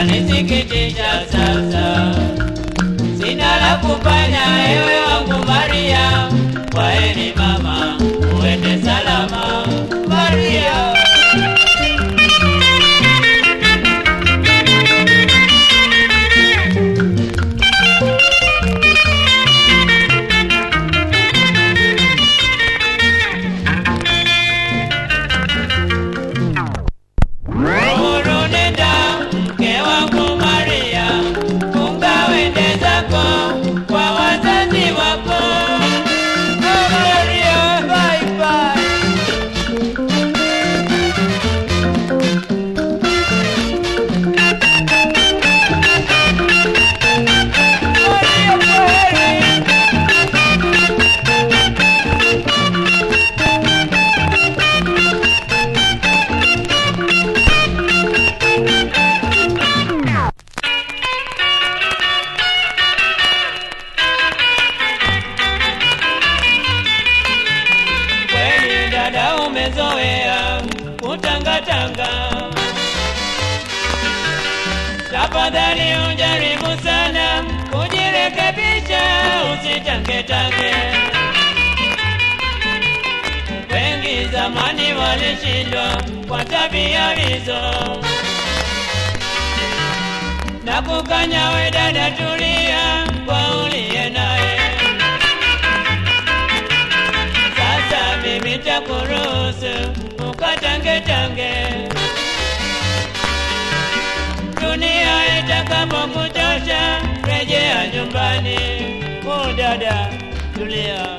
yanisikitisha sasa. Sina la kufanya ewe wangu Maria, kwaheri mama, uende salama Maria. Umezoea kutangatanga, tafadhali ujaribu sana kujirekebisha, usitangetange. Wengi zamani walishindwa kwa tabia hizo, na kukanya we dada tulia kwa uliye naye. Mimi takuruhusu ukatangetange, dunia itakapokuchosha rejea nyumbani. Dada tulia.